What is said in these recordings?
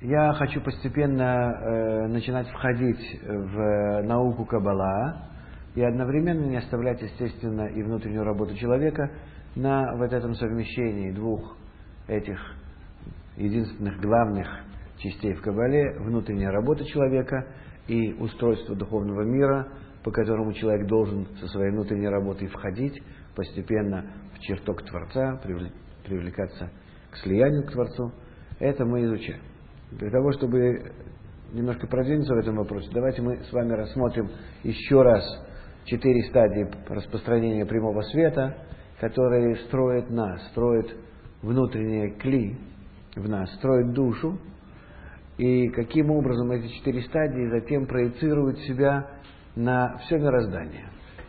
Я хочу постепенно начинать входить в науку Каббала и одновременно не оставлять, естественно, и внутреннюю работу человека на вот этом совмещении двух этих единственных главных частей в Каббале: внутренняя работа человека и устройство духовного мира, по которому человек должен со своей внутренней работой входить постепенно в чертог Творца, привлекаться к слиянию к Творцу. Это мы изучаем. Для того, чтобы немножко продвинуться в этом вопросе, давайте мы с вами рассмотрим еще раз 4 стадии распространения прямого света, которые строят нас, строят внутреннее кли в нас, строят душу, и каким образом эти 4 стадии затем проецируют себя на все мироздание.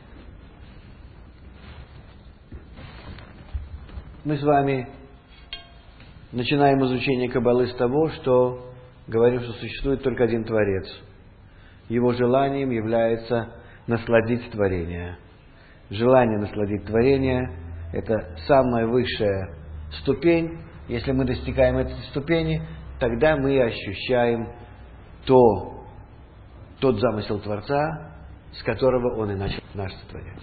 Мы с вами начинаем изучение Каббалы с того, что говорим, что существует только один Творец. Его желанием является насладить творение. Желание насладить творение – это самая высшая ступень. Если мы достигаем этой ступени, тогда мы ощущаем тот замысел Творца, с которого Он и начал наше сотворять.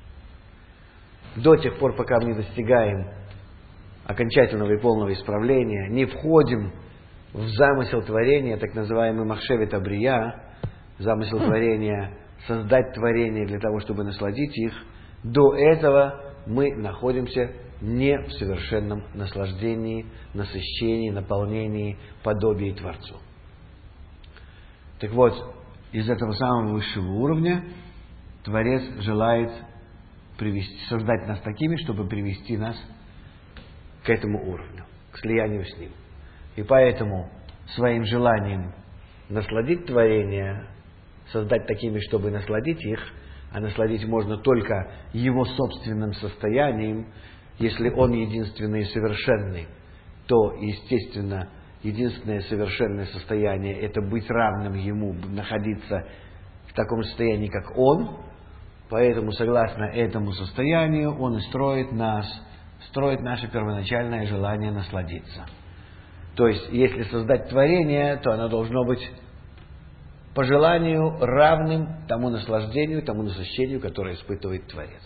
До тех пор, пока мы не достигаем окончательного и полного исправления, не входим в замысел творения, так называемый Махшевет Абрия, замысел творения, создать творение для того, чтобы насладить их, до этого мы находимся не в совершенном наслаждении, насыщении, наполнении, подобии Творцу. Так вот, из этого самого высшего уровня Творец желает создать нас такими, чтобы привести нас к этому уровню, к слиянию с Ним. И поэтому своим желанием насладить творение, создать такими, чтобы насладить их, а насладить можно только его собственным состоянием. Если он единственный и совершенный, то, естественно, единственное совершенное состояние – это быть равным ему, находиться в таком состоянии, как он. Поэтому, согласно этому состоянию, он и строит наше первоначальное желание насладиться. То есть, если создать творение, то оно должно быть по желанию равным тому наслаждению, тому насыщению, которое испытывает Творец.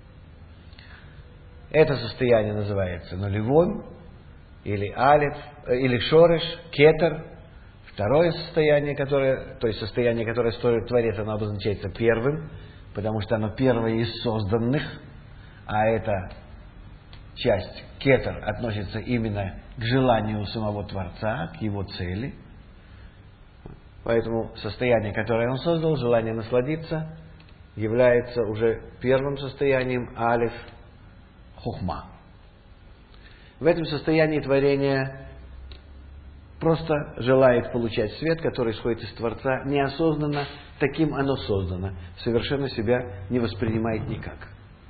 Это состояние называется нулевым, или алеф, или шореш, кетер. Второе состояние, состояние, которое строит Творец, оно обозначается первым, потому что оно первое из созданных, а эта часть, кетер, относится именно к желанию самого Творца, к его цели. Поэтому состояние, которое он создал, желание насладиться, является уже первым состоянием алеф хухма. В этом состоянии творение просто желает получать свет, который исходит из Творца, неосознанно, таким оно создано, совершенно себя не воспринимает никак.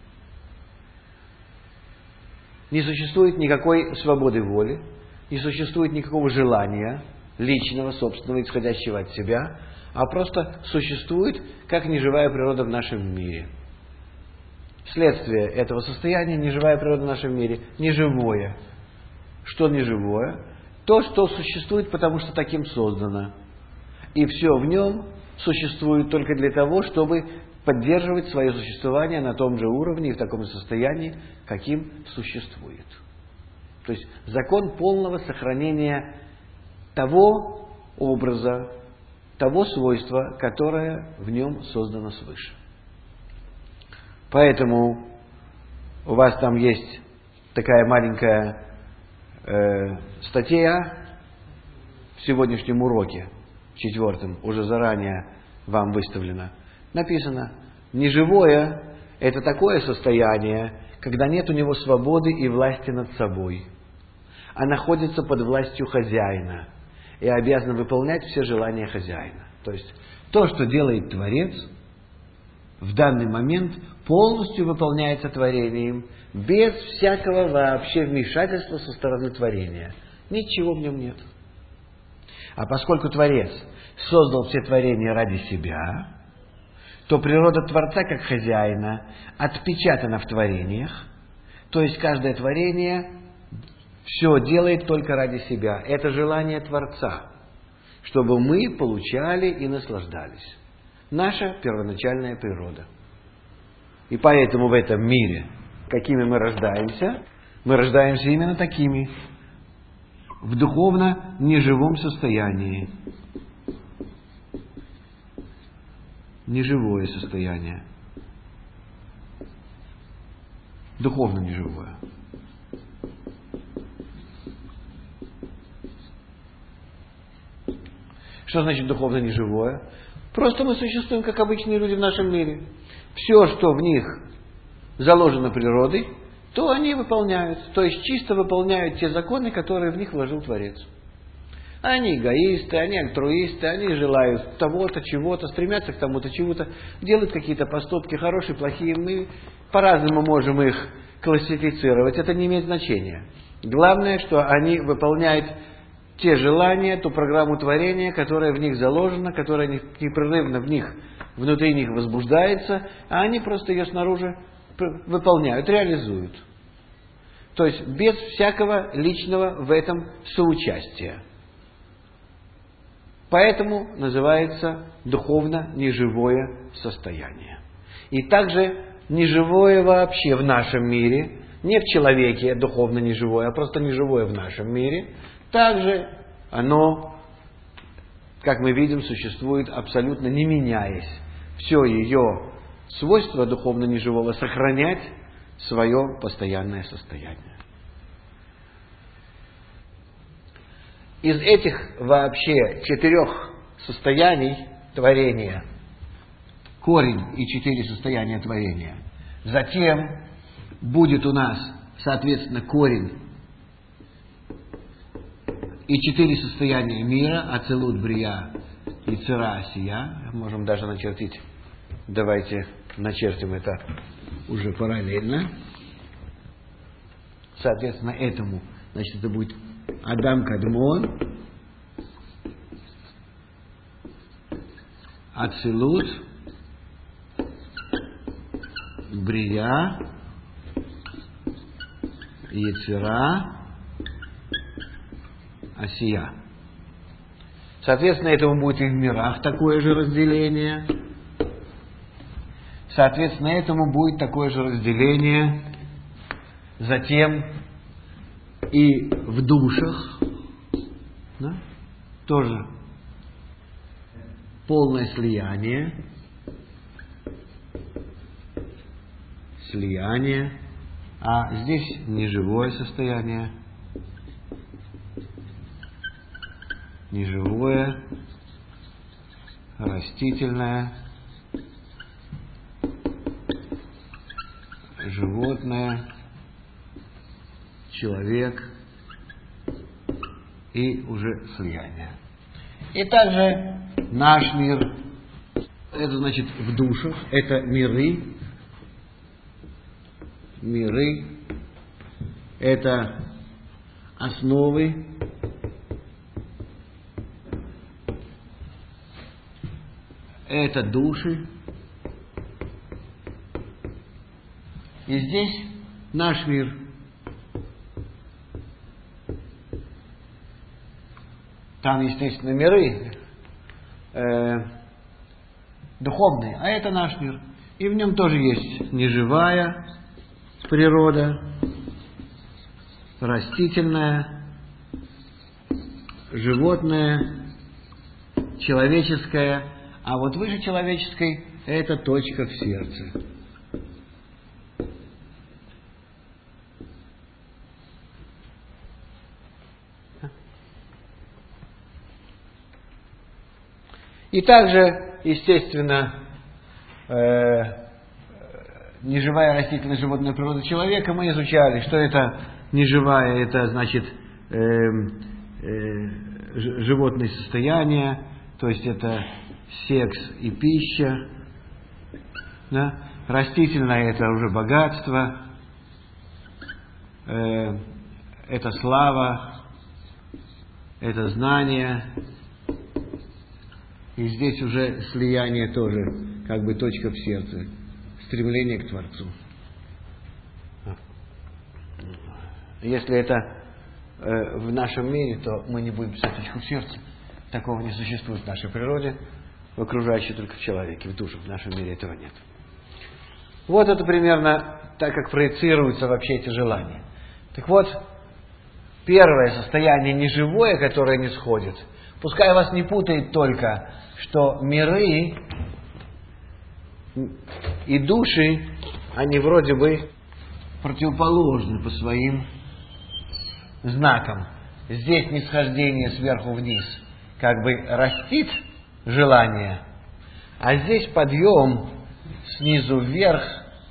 Не существует никакой свободы воли, не существует никакого желания личного, собственного, исходящего от себя, а просто существует как неживая природа в нашем мире. Следствие этого состояния – неживая природа в нашем мире, неживое. Что неживое? То, что существует, потому что таким создано. И все в нем существует только для того, чтобы поддерживать свое существование на том же уровне и в таком же состоянии, каким существует. То есть закон полного сохранения того образа, того свойства, которое в нем создано свыше. Поэтому у вас там есть такая маленькая статья в сегодняшнем уроке, в 4, уже заранее вам выставлена. Написано: неживое – это такое состояние, когда нет у него свободы и власти над собой, а находится под властью хозяина и обязан выполнять все желания хозяина. То есть то, что делает Творец, в данный момент полностью выполняется творением, без всякого вообще вмешательства со стороны творения. Ничего в нем нет. А поскольку Творец создал все творения ради себя, то природа Творца как хозяина отпечатана в творениях, то есть каждое творение все делает только ради себя. Это желание Творца. чтобы мы получали и наслаждались. Наша первоначальная природа. И поэтому в этом мире, какими мы рождаемся именно такими, в духовно неживом состоянии. Неживое состояние. Духовно неживое. Что значит духовно неживое? Просто мы существуем, как обычные люди в нашем мире. Все, что в них заложено природой, то они выполняют. То есть чисто выполняют те законы, которые в них вложил Творец. Они эгоисты, они альтруисты, они желают того-то, чего-то, стремятся к тому-то, чего-то, делают какие-то поступки, хорошие, плохие. Мы по-разному можем их классифицировать. Это не имеет значения. Главное, что они выполняют те желания, ту программу творения, которая в них заложена, которая непрерывно внутри них возбуждается, а они просто ее снаружи выполняют, реализуют. То есть без всякого личного в этом соучастия. Поэтому называется духовно неживое состояние. И также неживое вообще в нашем мире, не в человеке духовно неживое, а просто неживое в нашем мире, также оно, как мы видим, существует абсолютно не меняясь. Все ее свойство духовно неживого сохранять свое постоянное состояние. Из этих вообще 4 состояний творения, корень и 4 состояния творения, затем будет у нас, соответственно, корень и 4 состояния мира, ацилут, брия и цира, сия. Можем даже начертить. Давайте начертим это уже параллельно. Соответственно, этому, значит, это будет Адам Кадмон, ацилут, брия, яцера, асия. Соответственно, этому будет и в мирах такое же разделение. Соответственно, этому будет такое же разделение затем и в душах. Да? Тоже полное слияние. Слияние. А здесь неживое состояние. Неживое, растительное, животное, человек и уже слияние. И также наш мир, это значит в душах, это миры, это основы, это души. И здесь наш мир. Там, естественно, миры духовные, а это наш мир. И в нем тоже есть неживая природа, растительная, животное, человеческое, а вот выше человеческой это точка в сердце. И также, естественно, неживая растительная животная природа человека мы изучали, что это неживая, это значит животное состояние, то есть это секс и пища, да? Растительное это уже богатство, это слава, это знание. И здесь уже слияние тоже, как бы точка в сердце, стремление к Творцу. Если это в нашем мире, то мы не будем писать точку в сердце. Такого не существует в нашей природе, в окружающей только в человеке, в душе. В нашем мире этого нет. Вот это примерно так, как проецируются вообще эти желания. Так вот, первое состояние неживое, которое не сходит, пускай вас не путает только, что миры и души, они вроде бы противоположны по своим знакам. Здесь нисхождение сверху вниз как бы растит желание, а здесь подъем снизу вверх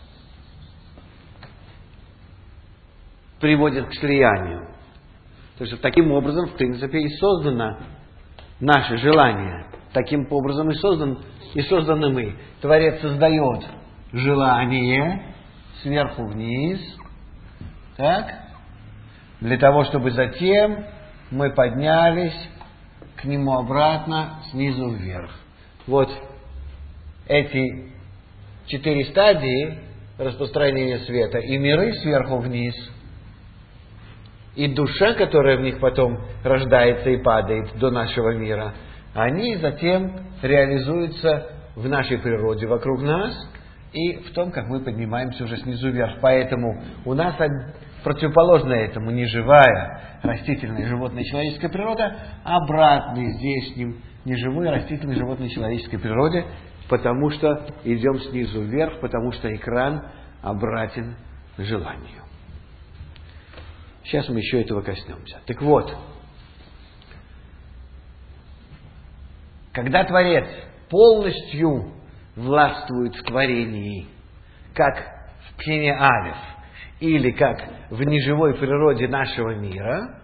приводит к слиянию. То есть таким образом, в принципе, и создано наше желание. Таким образом и созданы мы. Творец создает желание сверху вниз, так, для того, чтобы затем мы поднялись к нему обратно снизу вверх. Вот эти 4 стадии распространения света, и миры сверху вниз, и душа, которая в них потом рождается и падает до нашего мира, они затем реализуются в нашей природе вокруг нас и в том, как мы поднимаемся уже снизу вверх. Поэтому у нас противоположная этому неживая растительная, животная, человеческая природа, обратный здешним неживой, растительной, животной, человеческой природе, потому что идем снизу вверх, потому что экран обратен желанию. Сейчас мы еще этого коснемся. Так вот, когда Творец полностью властвует в творении, как в Пхине Алеф, или как в неживой природе нашего мира,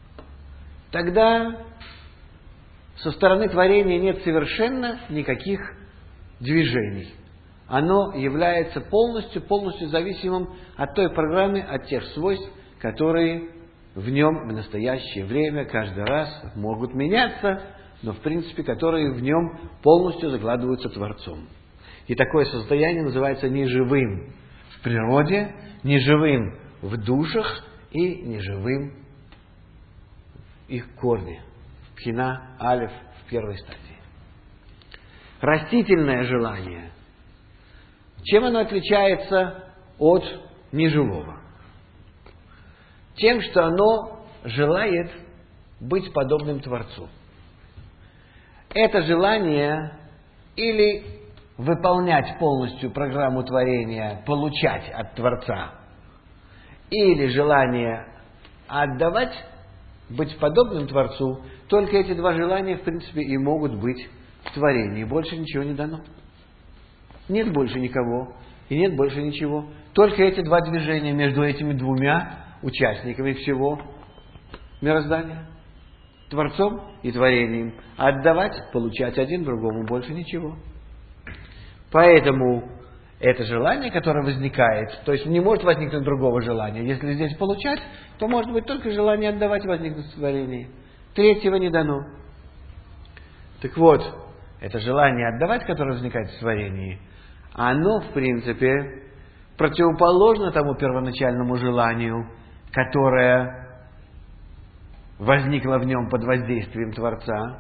тогда со стороны творения нет совершенно никаких движений. Оно является полностью зависимым от той программы, от тех свойств, которые в нем в настоящее время каждый раз могут меняться, но в принципе, которые в нем полностью закладываются Творцом. И такое состояние называется неживым в природе, неживым в душах и неживым в их корне. Пхина Алеф в первой стадии. Растительное желание. Чем оно отличается от неживого? Тем, что оно желает быть подобным Творцу. Это желание или выполнять полностью программу творения, получать от Творца, или желание отдавать, быть подобным Творцу, только эти два желания, в принципе, и могут быть в творении. Больше ничего не дано. Нет больше никого, и нет больше ничего. Только эти два движения между этими двумя участниками всего мироздания. Творцом и творением. Отдавать, получать один другому, больше ничего. Поэтому это желание, которое возникает, то есть не может возникнуть другого желания. Если здесь получать, то может быть только желание отдавать возникнуть в творении. Третьего не дано. Так вот, это желание отдавать, которое возникает в творении, оно, в принципе, противоположно тому первоначальному желанию, которое возникло в нем под воздействием Творца.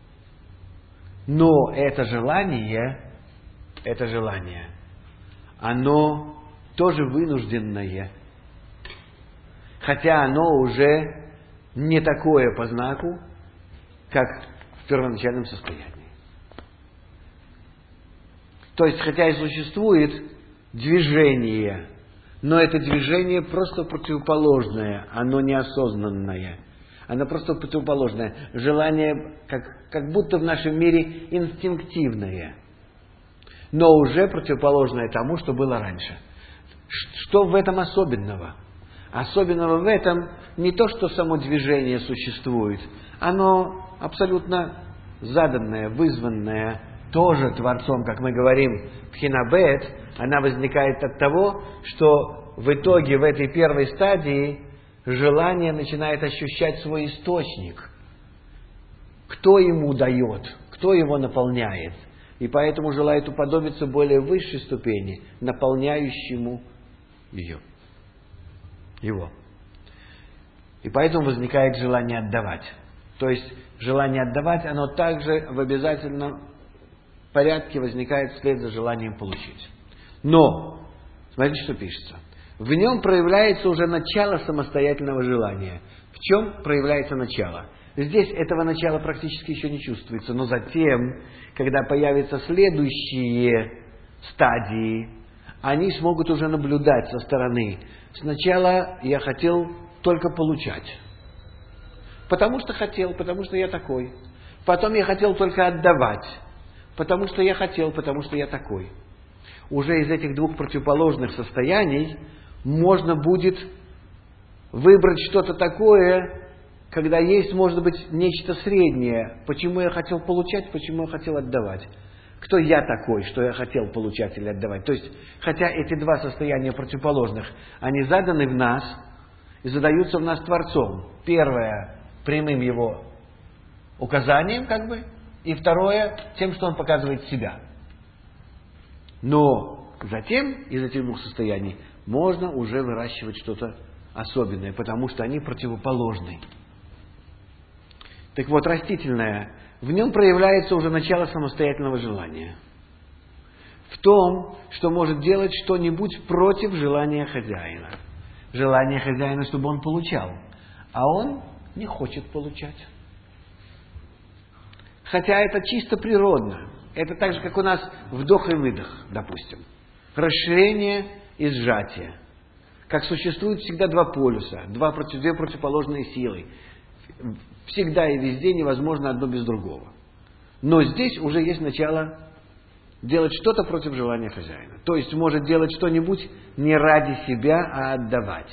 Но это желание, оно тоже вынужденное. Хотя оно уже не такое по знаку, как в первоначальном состоянии. То есть, хотя и существует движение, но это движение просто противоположное, оно неосознанное. Оно просто противоположное. Желание как будто в нашем мире инстинктивное, но уже противоположное тому, что было раньше. Что в этом особенного? Особенного в этом не то, что само движение существует. Оно абсолютно заданное, вызванное тоже Творцом, как мы говорим, пхинабет, она возникает от того, что в итоге в этой первой стадии желание начинает ощущать свой источник. Кто ему дает, кто его наполняет. И поэтому желает уподобиться более высшей ступени, наполняющему его. И поэтому возникает желание отдавать. То есть желание отдавать, оно также в обязательном порядке возникает вслед за желанием получить. Но, смотрите, что пишется. В нем проявляется уже начало самостоятельного желания. В чем проявляется начало? Здесь этого начала практически еще не чувствуется, но затем, когда появятся следующие стадии, они смогут уже наблюдать со стороны. Сначала я хотел только получать. Потому что хотел, потому что я такой. Потом я хотел только отдавать. Потому что я хотел, потому что я такой. Уже из этих двух противоположных состояний можно будет выбрать что-то такое, когда есть, может быть, нечто среднее. Почему я хотел получать, почему я хотел отдавать. Кто я такой, что я хотел получать или отдавать. То есть, хотя эти два состояния противоположных, они заданы в нас и задаются в нас Творцом. Первое, прямым его указанием, и второе, тем, что он показывает себя. Но затем из этих двух состояний можно уже выращивать что-то особенное, потому что они противоположны. Так вот, растительное, в нем проявляется уже начало самостоятельного желания. В том, что может делать что-нибудь против желания хозяина. Желание хозяина, чтобы он получал. А он не хочет получать. Хотя это чисто природно. Это так же, как у нас вдох и выдох, допустим. Расширение и сжатие. Как существует всегда два полюса, две противоположные силы. Всегда и везде невозможно одно без другого. Но здесь уже есть начало делать что-то против желания хозяина. То есть может делать что-нибудь не ради себя, а отдавать.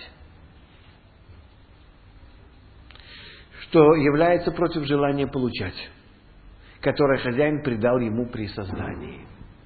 Что является против желания получать, которое хозяин придал ему при создании.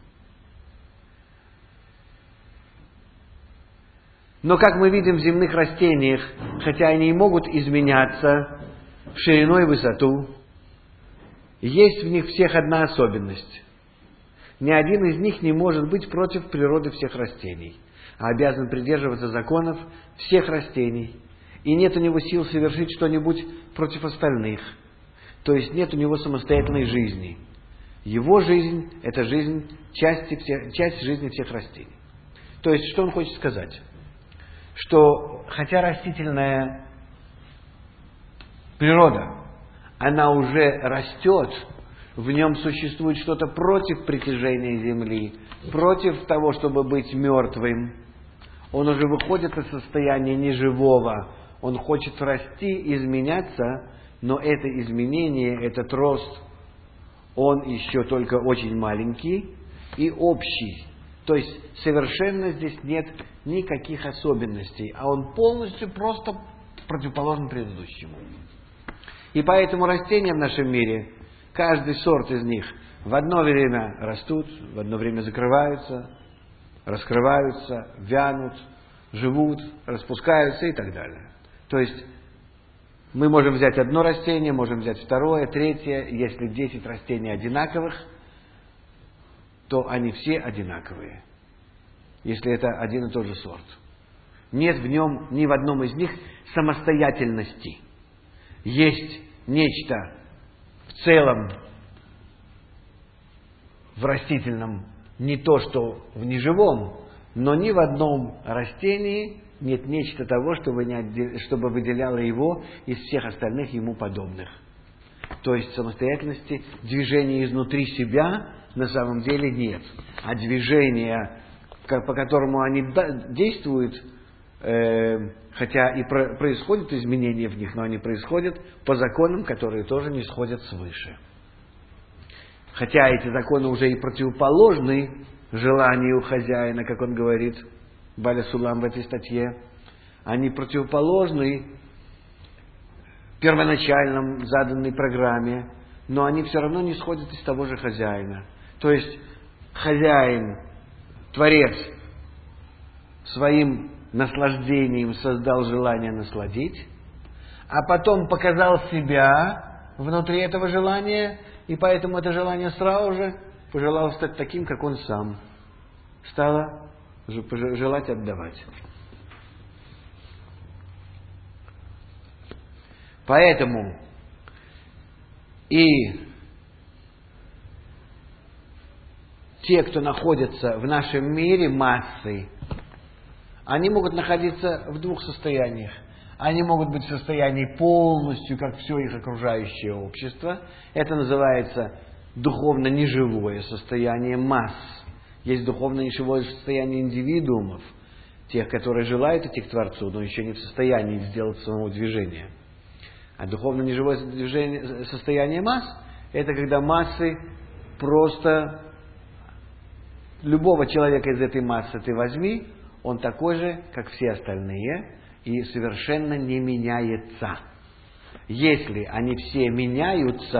Но, как мы видим в земных растениях, хотя они и могут изменяться в ширину и высоту, есть в них всех одна особенность. Ни один из них не может быть против природы всех растений, а обязан придерживаться законов всех растений. И нет у него сил совершить что-нибудь против остальных. То есть нет у него самостоятельной жизни. Его жизнь – это жизнь, часть жизни всех растений. То есть, что он хочет сказать? Что, хотя растительная природа, она уже растет, в нем существует что-то против притяжения земли, против того, чтобы быть мертвым. Он уже выходит из состояния неживого, он хочет расти, изменяться, но это изменение, этот рост, он еще только очень маленький и общий. То есть совершенно здесь нет никаких особенностей, а он полностью просто противоположен предыдущему. И поэтому растения в нашем мире, каждый сорт из них в одно время растут, в одно время закрываются, раскрываются, вянут, живут, распускаются и так далее. То есть мы можем взять одно растение, можем взять второе, третье. Если 10 растений одинаковых, то они все одинаковые, если это один и тот же сорт. Нет в нем, ни в одном из них самостоятельности. Есть нечто в целом в растительном, не то, что в неживом, но ни в одном растении нет нечто того, чтобы выделяло его из всех остальных ему подобных. То есть самостоятельности, движения изнутри себя на самом деле нет. А движение, по которому они действуют, хотя и происходят изменения в них, но они происходят по законам, которые тоже не сходят свыше. Хотя эти законы уже и противоположны желанию хозяина, как он говорит, Баля Сулам в этой статье, они противоположны первоначальном заданной программе, но они все равно не сходят из того же хозяина. То есть хозяин, Творец, своим наслаждением создал желание насладить, а потом показал себя внутри этого желания, и поэтому это желание сразу же пожелало стать таким, как он сам. Стало желать отдавать. Поэтому И те, кто находится в нашем мире, массы, они могут находиться в двух состояниях. Они могут быть в состоянии полностью, как все их окружающее общество. Это называется духовно-неживое состояние масс. Есть духовно-неживое состояние индивидуумов, тех, которые желают идти к Творцу, но еще не в состоянии сделать самого движения. А духовно-неживое состояние масс – это когда массы просто... Любого человека из этой массы ты возьми, он такой же, как все остальные, и совершенно не меняется. Если они все меняются,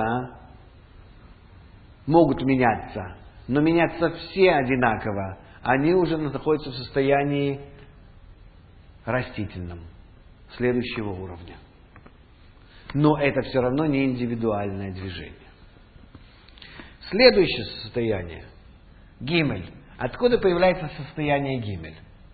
могут меняться, но меняться все одинаково, они уже находятся в состоянии растительном, следующего уровня. Но это все равно не индивидуальное движение. Следующее состояние – Гимель. Откуда появляется состояние Гимель?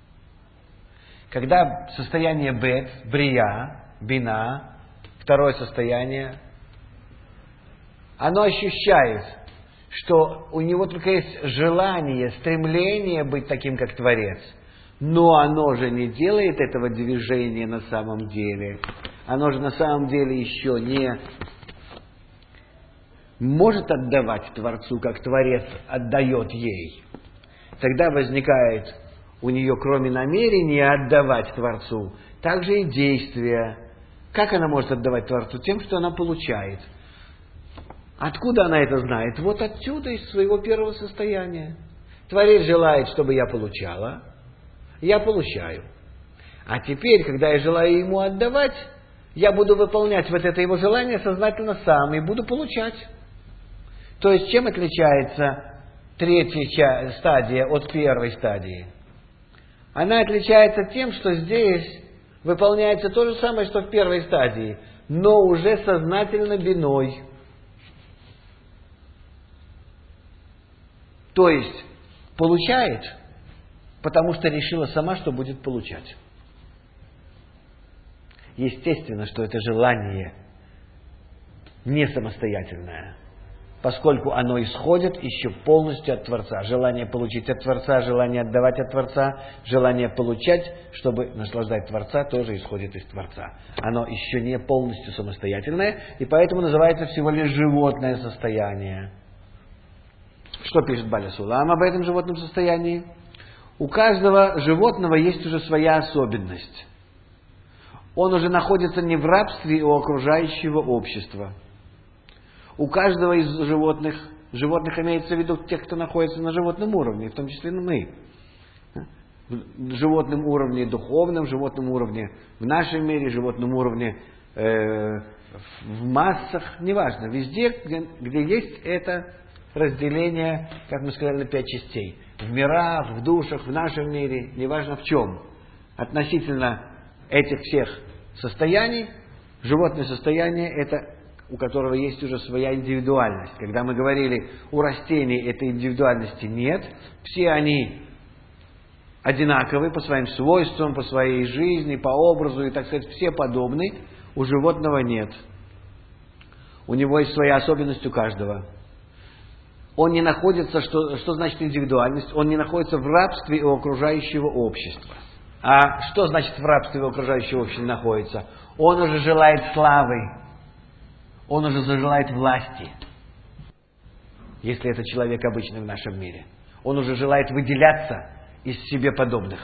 Когда состояние Бет, Брия, Бина, второе состояние, оно ощущает, что у него только есть желание, стремление быть таким, как Творец, но оно же не делает этого движения на самом деле. Оно же на самом деле еще не может отдавать Творцу, как Творец отдает ей. Тогда возникает у нее, кроме намерения отдавать Творцу, также и действия. Как она может отдавать Творцу? Тем, что она получает. Откуда она это знает? Вот отсюда, из своего первого состояния. Творец желает, чтобы я получала, я получаю. А теперь, когда я желаю ему отдавать, я буду выполнять вот это его желание сознательно сам и буду получать. То есть, чем отличается третья стадия от первой стадии? Она отличается тем, что здесь выполняется то же самое, что в первой стадии, но уже сознательно биной. То есть, получает, потому что решила сама, что будет получать. Естественно, что это желание не самостоятельное, поскольку оно исходит еще полностью от Творца. Желание получить от Творца, желание отдавать от Творца, желание получать, чтобы наслаждать Творца, тоже исходит из Творца. Оно еще не полностью самостоятельное, и поэтому называется всего лишь животное состояние. Что пишет Баля Сулам об этом животном состоянии? У каждого животного есть уже своя особенность. Он уже находится не в рабстве у окружающего общества. У каждого из животных имеется в виду тех, кто находится на животном уровне, в том числе и мы. В животном уровне духовном, в животном уровне в нашем мире, в животном уровне в массах, неважно, везде, где есть это разделение, как мы сказали, на 5 частей. В мирах, в душах, в нашем мире, неважно в чем. Относительно этих всех состояний, животное состояние – это у которого есть уже своя индивидуальность. Когда мы говорили, у растений этой индивидуальности нет, все они одинаковы по своим свойствам, по своей жизни, по образу, и, так сказать, все подобны, у животного нет. У него есть своя особенность у каждого. Он не находится, что значит индивидуальность? Он не находится в рабстве у окружающего общества. А что значит в рабстве у окружающего общества находится? Он уже желает славы. Он уже желает власти. Если это человек обычный в нашем мире. Он уже желает выделяться из себе подобных.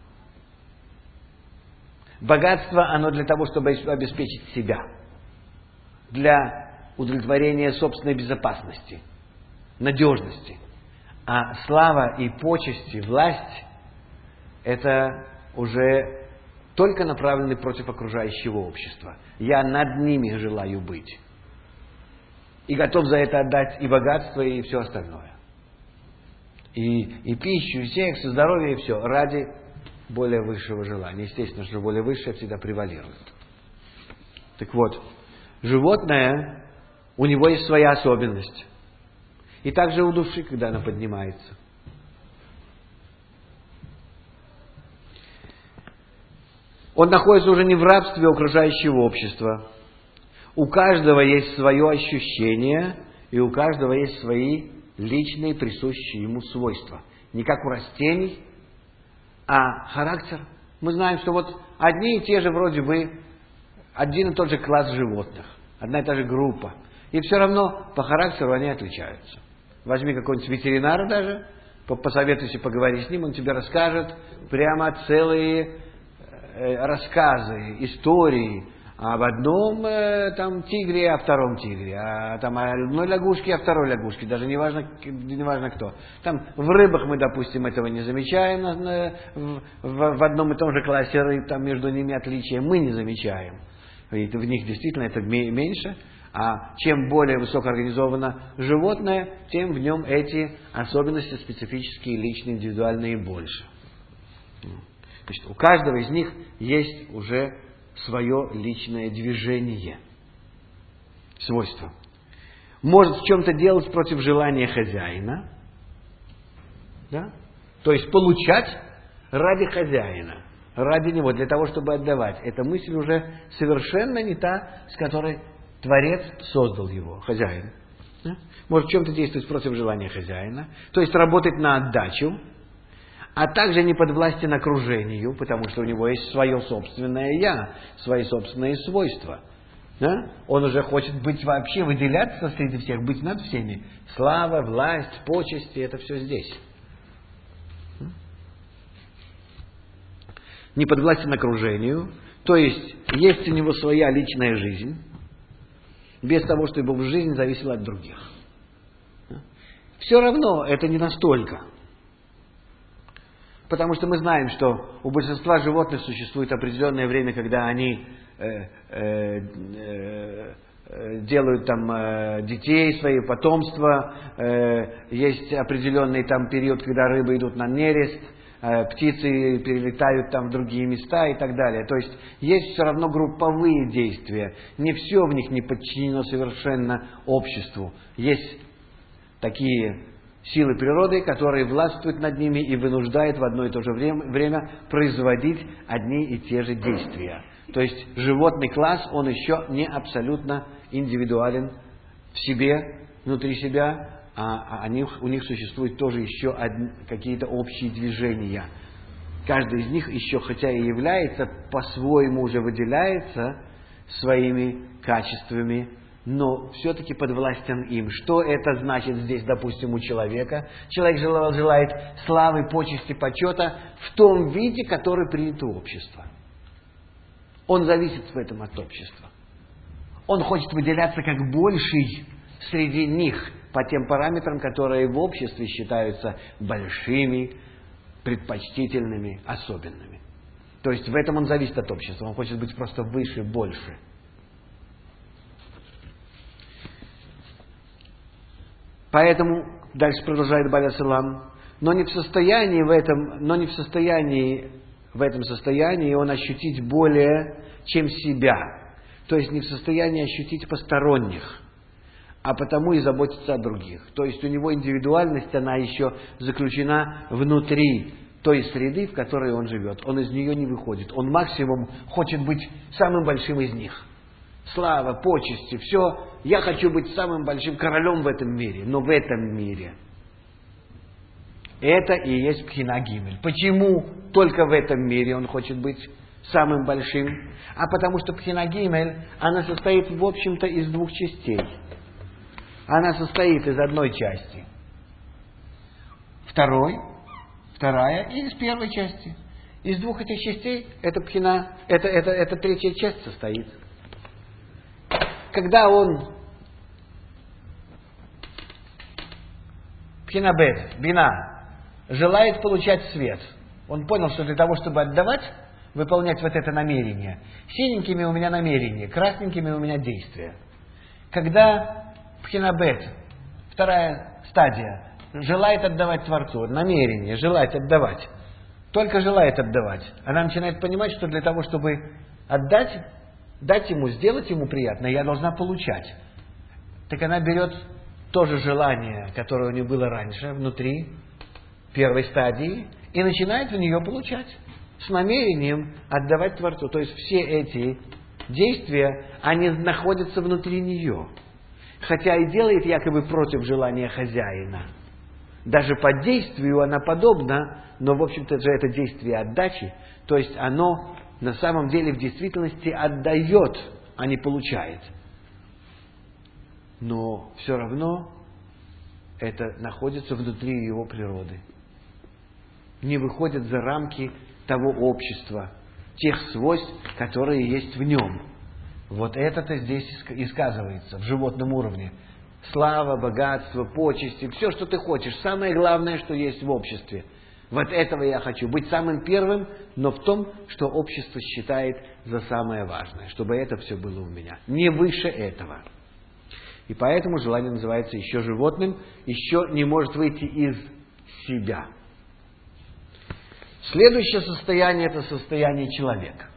Богатство, оно для того, чтобы обеспечить себя. Для удовлетворения собственной безопасности. Надежности. А слава и почести, власть, это уже только направлены против окружающего общества. Я над ними желаю быть. И готов за это отдать и богатство, и все остальное. И пищу, и секс, и здоровье, и все. Ради более высшего желания. Естественно, что более высшее всегда превалирует. Так вот, животное, у него есть своя особенность. И также у души, когда она поднимается. Он находится уже не в рабстве окружающего общества. У каждого есть свое ощущение, и у каждого есть свои личные, присущие ему свойства. Не как у растений, а характер. Мы знаем, что вот одни и те же вроде бы, один и тот же класс животных, одна и та же группа. И все равно по характеру они отличаются. Возьми какого-нибудь ветеринара даже, посоветуйся, поговори с ним, он тебе расскажет прямо целые рассказы, истории об одном там тигре, о втором тигре, там о одной лягушке, о второй лягушке, даже неважно кто. Там в рыбах мы, допустим, этого не замечаем, в одном и том же классе рыб, там между ними отличия мы не замечаем. И в них действительно это меньше, а чем более высокоорганизовано животное, тем в нем эти особенности специфические, личные, индивидуальные больше. Значит, у каждого из них есть уже свое личное движение, свойство. Может в чем-то делать против желания хозяина, да? То есть получать ради хозяина, ради него, для того, чтобы отдавать. Эта мысль уже совершенно не та, с которой Творец создал его, хозяин. Да? Может в чем-то действовать против желания хозяина, то есть работать на отдачу, а также не подвластен окружению, потому что у него есть свое собственное «я», свои собственные свойства. Да? Он уже хочет быть вообще, выделяться среди всех, быть над всеми. Слава, власть, почести – это все здесь. Не подвластен окружению, то есть есть у него своя личная жизнь, без того, чтобы его жизнь зависела от других. Все равно это не настолько. Потому что мы знаем, что у большинства животных существует определенное время, когда они делают там детей, свои потомства, есть определенный там период, когда рыбы идут на нерест, птицы перелетают там в другие места и так далее. То есть есть все равно групповые действия. Не все в них не подчинено совершенно обществу. Есть такие силы природы, которые властвуют над ними и вынуждают в одно и то же время производить одни и те же действия. То есть животный класс, он еще не абсолютно индивидуален в себе, внутри себя, у них существуют тоже еще какие-то общие движения. Каждый из них еще, хотя и является, по-своему уже выделяется своими качествами, но все-таки подвластен им. Что это значит здесь, допустим, у человека? Человек желает славы, почести, почета в том виде, который принят у общества. Он зависит в этом от общества. Он хочет выделяться как больший среди них по тем параметрам, которые в обществе считаются большими, предпочтительными, особенными. То есть в этом он зависит от общества. Он хочет быть просто выше, больше. Поэтому, дальше продолжает Баль ас-Салам, но не в состоянии в этом состоянии он ощутить более, чем себя. То есть не в состоянии ощутить посторонних, а потому и заботиться о других. То есть у него индивидуальность, она еще заключена внутри той среды, в которой он живет. Он из нее не выходит. Он максимум хочет быть самым большим из них. Слава, почести, все. Я хочу быть самым большим королем в этом мире. Но в этом мире это и есть Пхина Гимель. Почему только в этом мире он хочет быть самым большим? А потому что Пхина Гимель, она состоит, в общем-то, из двух частей. Она состоит из одной части. Вторая и из первой части. Из двух этих частей эта Пхина, эта третья часть состоит. Когда он Пхинабет, бина, желает получать свет, он понял, что для того, чтобы отдавать, выполнять вот это намерение, синенькими у меня намерения, красненькими у меня действия. Когда Пхинабет, вторая стадия, желает отдавать Творцу, намерение, желать отдавать, только желает отдавать, она начинает понимать, что для того, чтобы отдать, дать ему, сделать ему приятно, я должна получать. Так она берет то же желание, которое у нее было раньше, внутри первой стадии, и начинает в нее получать. С намерением отдавать Творцу. То есть все эти действия, они находятся внутри нее. Хотя и делает якобы против желания хозяина. Даже по действию она подобна, но, в общем-то, же это действие отдачи. То есть оно на самом деле в действительности отдает, а не получает. Но все равно это находится внутри его природы. Не выходит за рамки того общества, тех свойств, которые есть в нем. Вот это-то здесь и сказывается в животном уровне. Слава, богатство, почести, все, что ты хочешь. Самое главное, что есть в обществе. Вот этого я хочу. Быть самым первым, но в том, что общество считает за самое важное. Чтобы это все было у меня. Не выше этого. И поэтому желание называется еще животным, еще не может выйти из себя. Следующее состояние – это состояние человека.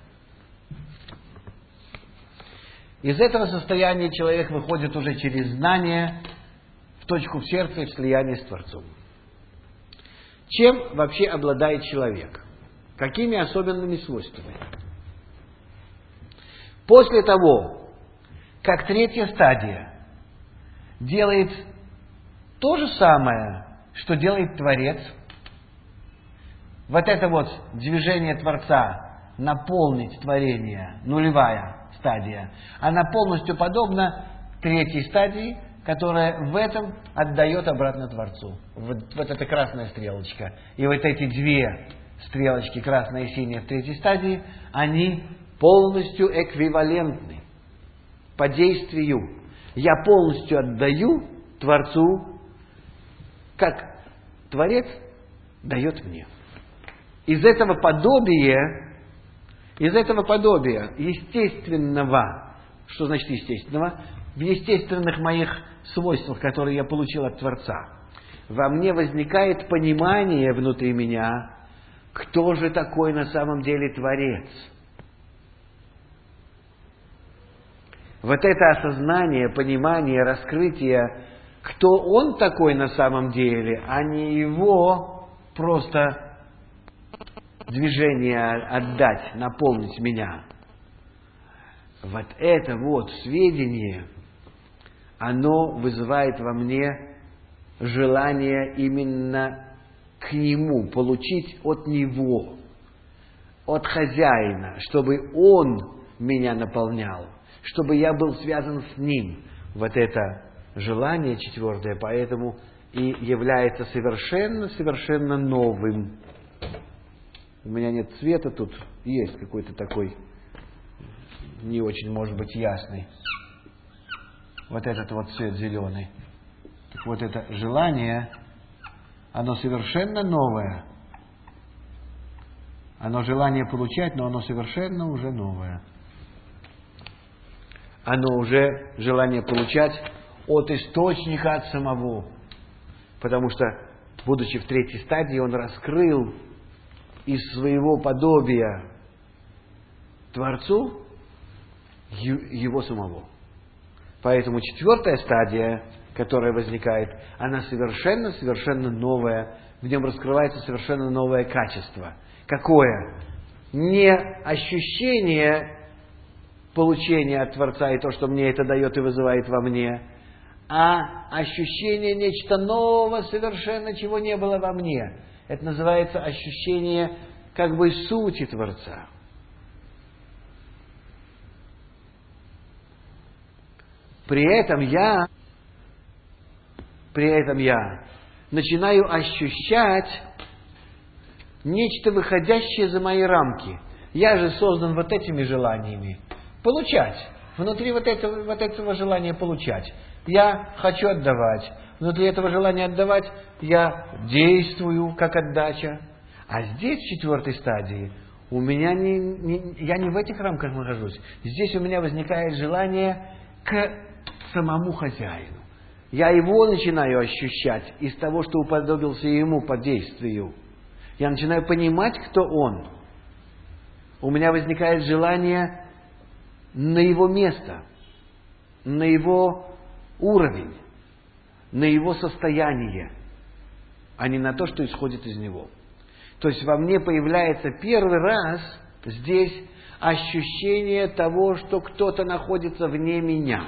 Из этого состояния человек выходит уже через знание в точку в сердце и в слияние с Творцом. Чем вообще обладает человек? Какими особенными свойствами? После того, как третья стадия делает то же самое, что делает Творец, вот это вот движение Творца наполнить творение, нулевая стадия, она полностью подобна третьей стадии, которая в этом отдает обратно Творцу. Вот эта красная стрелочка и вот эти две стрелочки, красная и синяя в третьей стадии, они полностью эквивалентны по действию. Я полностью отдаю Творцу, как Творец дает мне. Из этого подобия естественного, что значит естественного, в естественных моих свойствах, которые я получил от Творца, во мне возникает понимание внутри меня, кто же такой на самом деле Творец. Вот это осознание, понимание, раскрытие, кто Он такой на самом деле, а не его просто движение отдать, наполнить меня. Вот это вот сведение, оно вызывает во мне желание именно к Нему, получить от Него, от Хозяина, чтобы Он меня наполнял, чтобы я был связан с Ним. Вот это желание четвертое, поэтому и является совершенно новым. У меня нет цвета, тут есть какой-то такой, не очень, может быть, ясный. Вот этот вот цвет зеленый. Вот это желание, оно совершенно новое. Оно желание получать, но оно совершенно уже новое. Оно уже желание получать от источника, от самого. Потому что, будучи в третьей стадии, он раскрыл из своего подобия Творцу его самого. Поэтому четвертая стадия, которая возникает, она совершенно новая. В нем раскрывается совершенно новое качество. Какое? Не ощущение получения от Творца и то, что мне это дает и вызывает во мне, а ощущение нечто нового, совершенно чего не было во мне. Это называется ощущение как бы сути Творца. При этом я начинаю ощущать нечто выходящее за мои рамки. Я же создан вот этими желаниями. Получать. Внутри вот этого желания получать. Я хочу отдавать. Внутри этого желания отдавать я действую как отдача. А здесь, в четвертой стадии, у меня я не в этих рамках нахожусь. Здесь у меня возникает желание к самому хозяину. Я его начинаю ощущать из того, что уподобился ему по действию. Я начинаю понимать, кто он. У меня возникает желание на его место, на его уровень, на его состояние, а не на то, что исходит из него. То есть во мне появляется первый раз здесь ощущение того, что кто-то находится вне меня.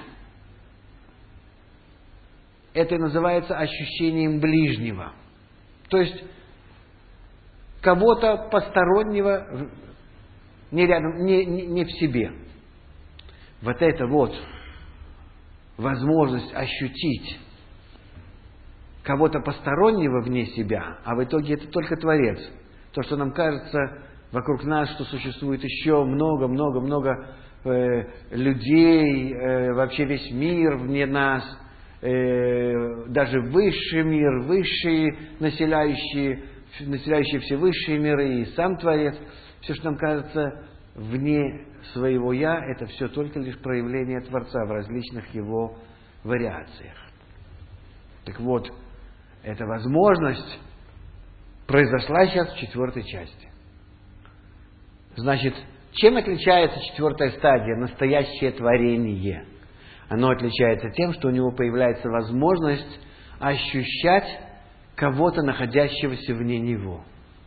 Это и называется ощущением ближнего. То есть кого-то постороннего не рядом, не в себе. Вот это вот возможность ощутить кого-то постороннего вне себя, а в итоге это только Творец. То, что нам кажется вокруг нас, что существует еще много людей, вообще весь мир вне нас, даже высший мир, высшие населяющие все высшие миры и сам Творец, все, что нам кажется вне своего «я», это все только лишь проявление Творца в различных его вариациях. Так вот, эта возможность произошла сейчас в 4 части. Значит, чем отличается 4 стадия, настоящее творение? Оно отличается тем, что у него появляется возможность ощущать кого-то, находящегося вне него.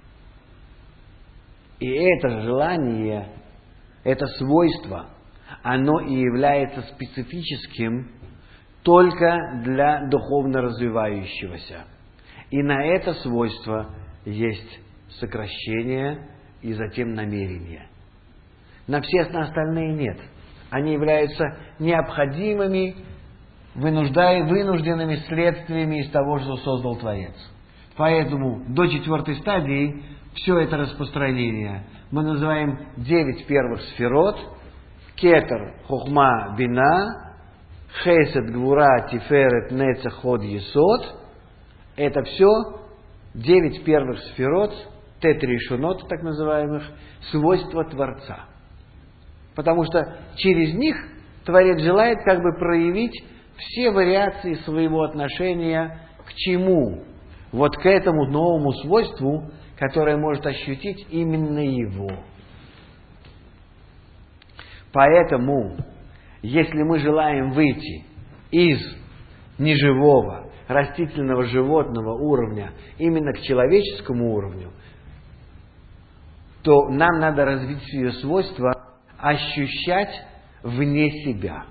И это желание, это свойство, оно и является специфическим только для духовно развивающегося. И на это свойство есть сокращение и затем намерение. На все остальные нет. Они являются необходимыми, вынужденными следствиями из того, что создал Творец. Поэтому до 4 стадии все это распространение мы называем 9 первых сферот: кетер, хохма, бина, хесед, гвура, тиферет, нецах, ход, есод. Это все 9 первых сферот, тетришунот, так называемых, свойства Творца. Потому что через них Творец желает как бы проявить все вариации своего отношения к чему? Вот к этому новому свойству, которое может ощутить именно его. Поэтому, если мы желаем выйти из неживого, растительного, животного уровня именно к человеческому уровню, то нам надо развить в себе свойство ощущать вне себя.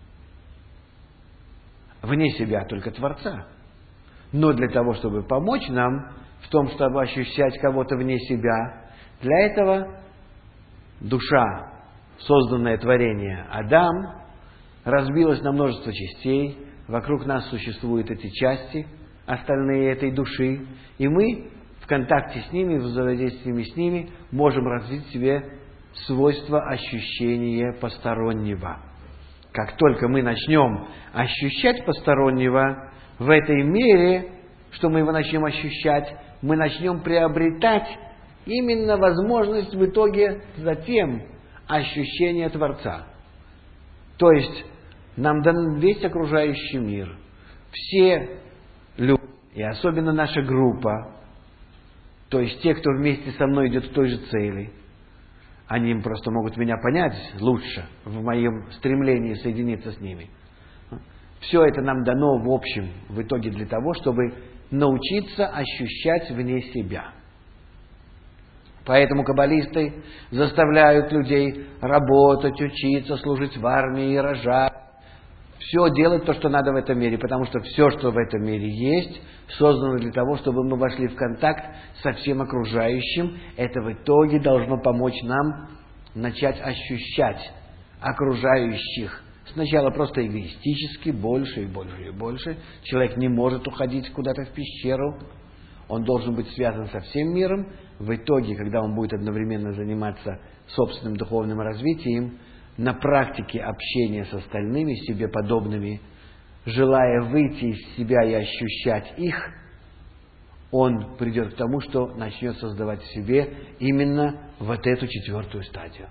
Вне себя только Творца. Но для того, чтобы помочь нам в том, чтобы ощущать кого-то вне себя, для этого душа, созданное творение Адам, разбилась на множество частей. Вокруг нас существуют эти части, остальные этой души. И мы в контакте с ними, в взаимодействии с ними можем развить в себе свойство ощущения постороннего. Как только мы начнем ощущать постороннего, в этой мере, что мы его начнем ощущать, мы начнем приобретать именно возможность в итоге затем ощущения Творца. То есть нам дан весь окружающий мир, все люди, и особенно наша группа, то есть те, кто вместе со мной идет к той же цели, они просто могут меня понять лучше в моем стремлении соединиться с ними. Все это нам дано в общем, в итоге для того, чтобы научиться ощущать вне себя. Поэтому каббалисты заставляют людей работать, учиться, служить в армии, рожать. Все делать то, что надо в этом мире, потому что все, что в этом мире есть, создано для того, чтобы мы вошли в контакт со всем окружающим. Это в итоге должно помочь нам начать ощущать окружающих. Сначала просто эгоистически, больше и больше и больше. Человек не может уходить куда-то в пещеру. Он должен быть связан со всем миром. В итоге, когда он будет одновременно заниматься собственным духовным развитием, на практике общения с остальными, себе подобными, желая выйти из себя и ощущать их, он придет к тому, что начнет создавать в себе именно вот эту 4 стадию.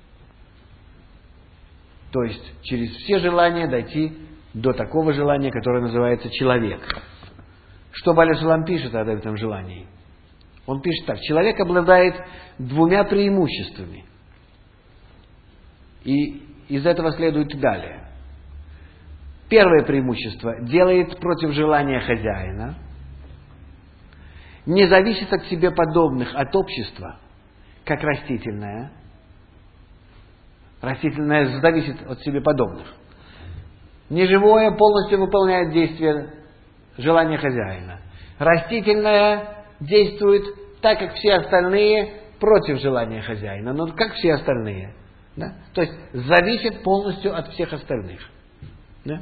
То есть через все желания дойти до такого желания, которое называется человек. Что Баля Шулам пишет об этом желании? Он пишет так: человек обладает 2 преимуществами. И из этого следует далее. Первое преимущество: делает против желания хозяина, не зависит от себе подобных, от общества, как растительное, Растительное зависит от себе подобных. Неживое полностью выполняет действие желания хозяина. Растительное действует так, как все остальные, против желания хозяина, но как все остальные. Да? То есть зависит полностью от всех остальных. Да?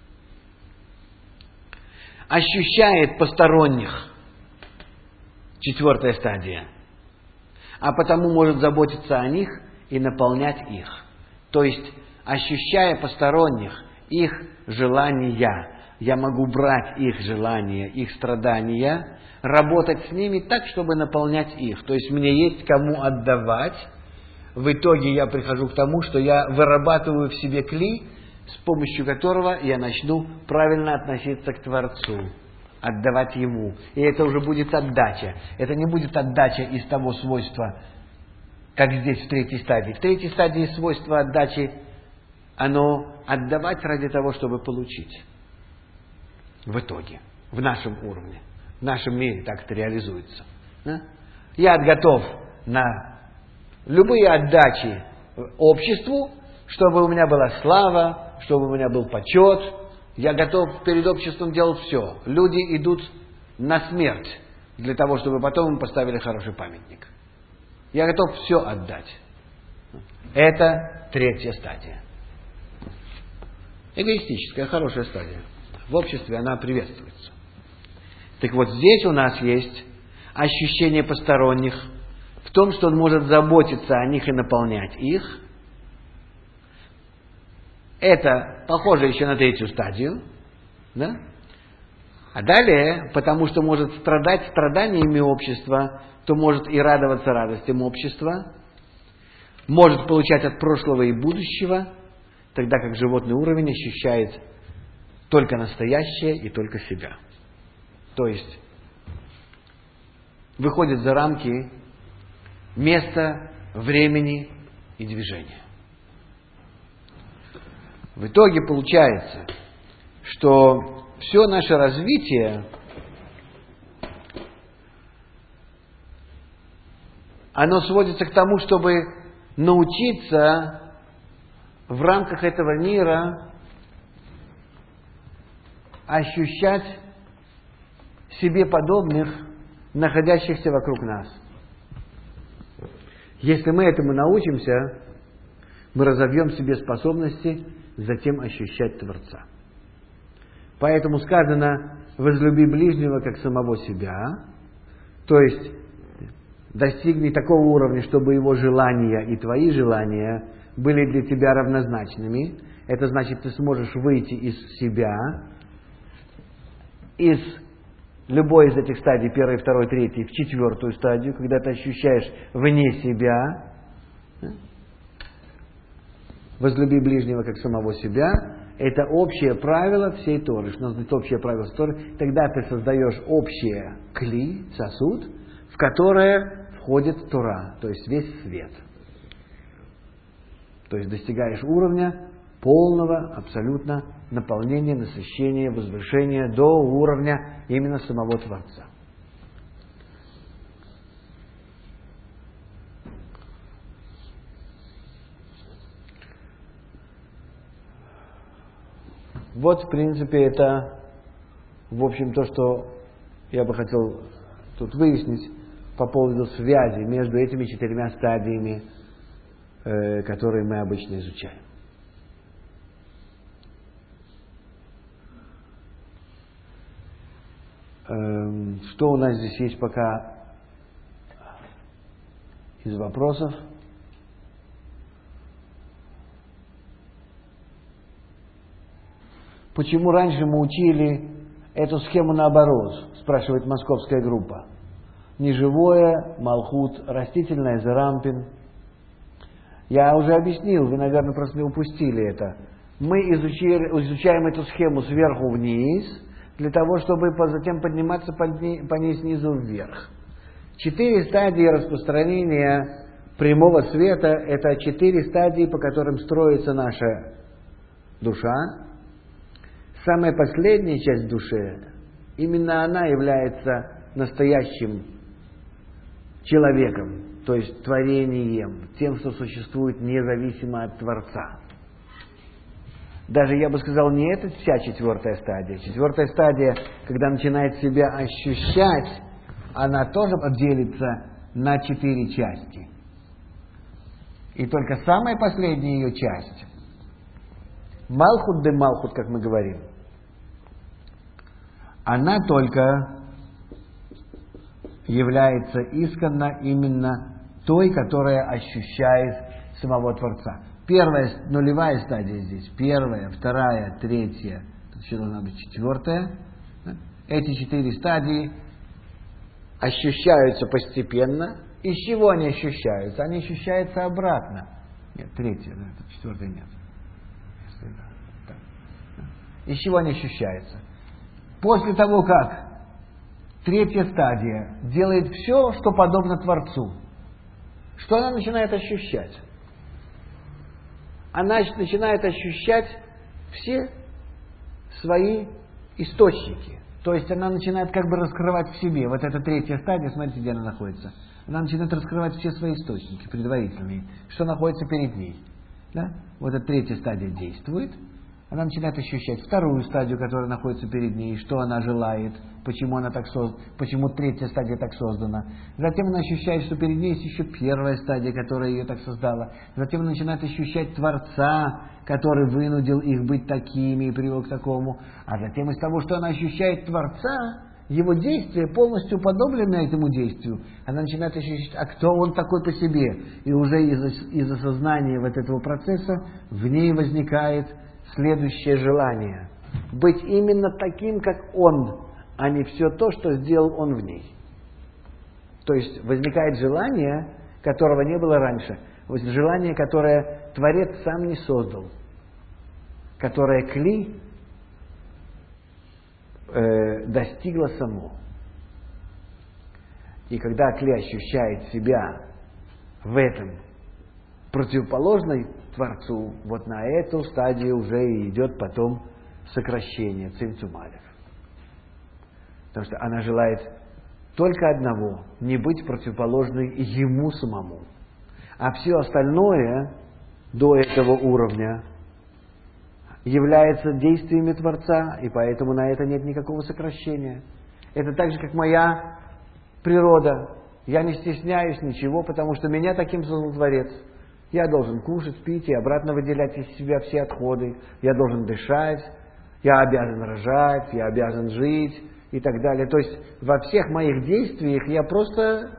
Ощущает посторонних. 4-я стадия. А потому может заботиться о них и наполнять их. То есть, ощущая посторонних, их желания, я могу брать их желания, их страдания, работать с ними так, чтобы наполнять их. То есть, мне есть кому отдавать. В итоге я прихожу к тому, что я вырабатываю в себе кли, с помощью которого я начну правильно относиться к Творцу, отдавать Ему. И это уже будет отдача. Это не будет отдача из того свойства, как здесь в 3-й стадии. В 3-й стадии свойство отдачи, оно отдавать ради того, чтобы получить. В итоге, в нашем уровне, в нашем мире так это реализуется. Да? Я готов на любые отдачи обществу, чтобы у меня была слава, чтобы у меня был почет. Я готов перед обществом делать все. Люди идут на смерть для того, чтобы потом им поставили хороший памятник. Я готов все отдать. Это 3-я стадия. Эгоистическая, хорошая стадия. В обществе она приветствуется. Так вот, здесь у нас есть ощущение посторонних в том, что он может заботиться о них и наполнять их. Это похоже еще на 3-ю стадию. Да? А далее, потому что может страдать страданиями общества, то может и радоваться радостям общества, может получать от прошлого и будущего, тогда как животный уровень ощущает только настоящее и только себя. То есть выходит за рамки места, времени и движения. В итоге получается, что все наше развитие, оно сводится к тому, чтобы научиться в рамках этого мира ощущать себе подобных, находящихся вокруг нас. Если мы этому научимся, мы разовьем в себе способности затем ощущать Творца. Поэтому сказано: возлюби ближнего, как самого себя. То есть, достигни такого уровня, чтобы его желания и твои желания были для тебя равнозначными. Это значит, ты сможешь выйти из себя, из любой из этих стадий, 1, 2, 3, в 4-ю стадию, когда ты ощущаешь вне себя. Возлюби ближнего, как самого себя. Это общее правило всей Торы. Что значит общее правило Торы? Тогда ты создаешь общее кли, сосуд, в которое входит Тора, то есть весь свет. То есть достигаешь уровня полного, абсолютно наполнения, насыщения, возвышения до уровня именно самого Творца. Вот, в принципе, это, в общем, то, что я бы хотел тут выяснить по поводу связи между этими 4 стадиями, которые мы обычно изучаем. Что у нас здесь есть пока из вопросов? Почему раньше мы учили эту схему наоборот, спрашивает московская группа. Неживое, Малхут, растительное, Зерампин. Я уже объяснил, вы, наверное, просто упустили это. Мы изучаем эту схему сверху вниз, для того, чтобы затем подниматься по ней снизу вверх. 4 стадии распространения прямого света – это 4 стадии, по которым строится наша душа. Самая последняя часть души, именно она является настоящим человеком, то есть творением, тем, что существует независимо от Творца. Даже, я бы сказал, не это вся четвертая стадия. Четвертая стадия, когда начинает себя ощущать, она тоже делится на 4 части. И только самая последняя ее часть, Малхут де Малхут, как мы говорим, она только является исконно именно той, которая ощущает самого Творца. Первая, нулевая стадия здесь, первая, вторая, третья, тут еще должна быть 4. Эти 4 стадии ощущаются постепенно. Из чего они ощущаются? Они ощущаются обратно. Нет, 3, да, тут 4 нет. Из чего они ощущаются? После того, как 3 стадия делает все, что подобно Творцу, что она начинает ощущать? Она начинает ощущать все свои источники. То есть она начинает как бы раскрывать в себе. Вот эта 3 стадия, смотрите, где она находится. Она начинает раскрывать все свои источники предварительные, что находится перед ней. Да? Вот эта 3 стадия действует. Она начинает ощущать 2 стадию, которая находится перед ней, что она желает, почему она так почему 3 стадия так создана. Затем она ощущает, что перед ней есть еще 1 стадия, которая ее так создала. Затем она начинает ощущать Творца, который вынудил их быть такими и привел к такому. А затем из того, что она ощущает Творца, его действия полностью уподоблены этому действию, она начинает ощущать, а кто он такой по себе. И уже из осознания вот этого процесса в ней возникает следующее желание. Быть именно таким, как он, а не все то, что сделал он в ней. То есть возникает желание, которого не было раньше. Желание, которое Творец сам не создал. Которое Кли достигло само. И когда Кли ощущает себя в этом противоположной Творцу, вот на эту стадию уже и идет потом сокращение Цимцум Алеф. Потому что она желает только одного, не быть противоположной ему самому. А все остальное до этого уровня является действиями Творца, и поэтому на это нет никакого сокращения. Это так же, как моя природа. Я не стесняюсь ничего, потому что меня таким создал Творец. Я должен кушать, пить и обратно выделять из себя все отходы. Я должен дышать, я обязан рожать, я обязан жить и так далее. То есть во всех моих действиях я просто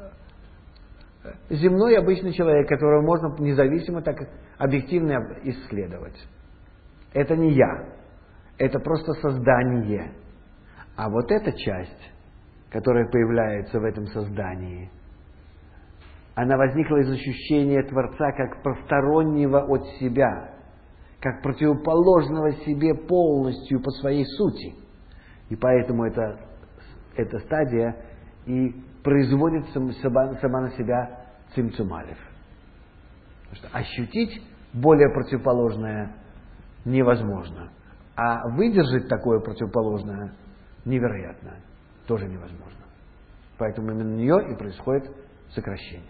земной обычный человек, которого можно независимо так объективно исследовать. Это не я, это просто создание. А вот эта часть, которая появляется в этом создании, она возникла из ощущения Творца как постороннего от себя, как противоположного себе полностью по своей сути. И поэтому эта стадия и производит сама на себя Цимцум Алеф. Потому что ощутить более противоположное невозможно. А выдержать такое противоположное невероятно. Тоже невозможно. Поэтому именно на нее и происходит сокращение.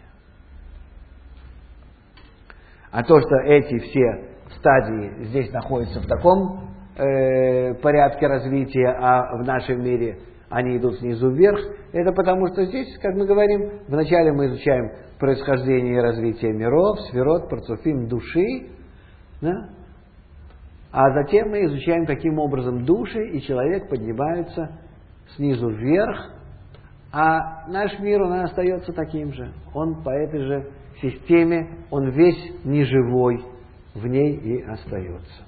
А то, что эти все стадии здесь находятся в таком порядке развития, а в нашем мире они идут снизу вверх, это потому, что здесь, как мы говорим, вначале мы изучаем происхождение и развитие миров, сферот, парцуфим, души, да? А затем мы изучаем, каким образом души и человек поднимаются снизу вверх, а наш мир, он остается таким же. Он по этой же системе, он весь неживой, в ней и остается.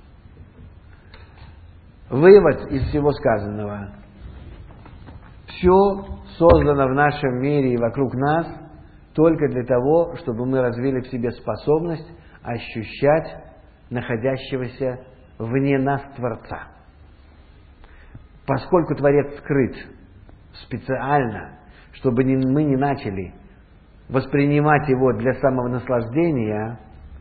Вывод из всего сказанного. Все создано в нашем мире и вокруг нас только для того, чтобы мы развили в себе способность ощущать находящегося вне нас Творца. Поскольку Творец скрыт специально, чтобы мы не начали воспринимать его для самого наслаждения,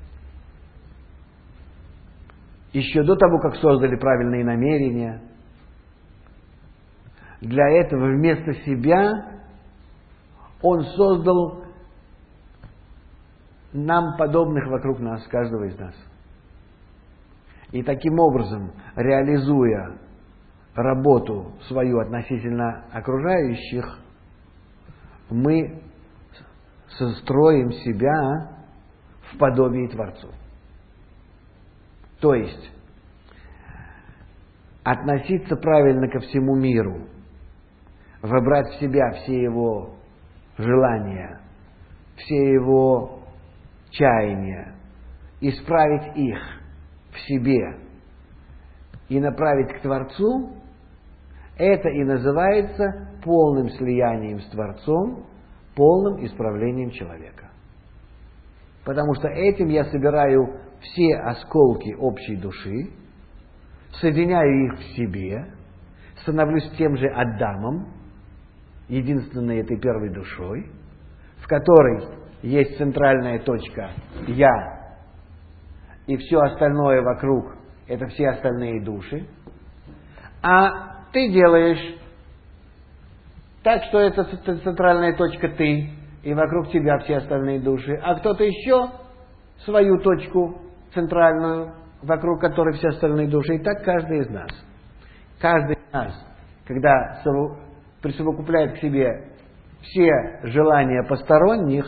еще до того, как создали правильные намерения, для этого вместо себя он создал нам подобных вокруг нас, каждого из нас. И таким образом, реализуя работу свою относительно окружающих, мы строим себя в подобии Творцу. То есть, относиться правильно ко всему миру, вобрать в себя все его желания, все его чаяния, исправить их в себе и направить к Творцу, это и называется полным слиянием с Творцом, полным исправлением человека. Потому что этим я собираю все осколки общей души, соединяю их в себе, становлюсь тем же Адамом, единственной этой первой душой, в которой есть центральная точка «я», и все остальное вокруг – это все остальные души, а ты делаешь так, что это центральная точка «ты», и вокруг тебя все остальные души, а кто-то еще свою точку центральную, вокруг которой все остальные души, и так каждый из нас. Каждый из нас, когда присовокупляет к себе все желания посторонних,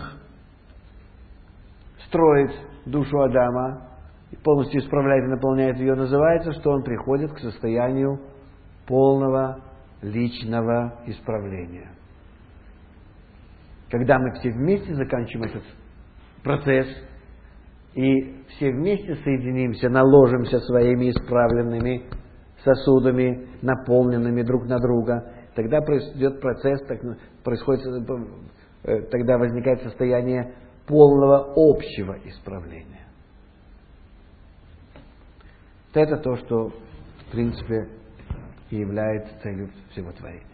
строит душу Адама, полностью исправляет и наполняет ее, называется, что он приходит к состоянию полного личного исправления. Когда мы все вместе заканчиваем этот процесс, и все вместе соединимся, наложимся своими исправленными сосудами, наполненными друг на друга, тогда происходит процесс, тогда возникает состояние полного общего исправления. Это то, что в принципе и является целью всего творения.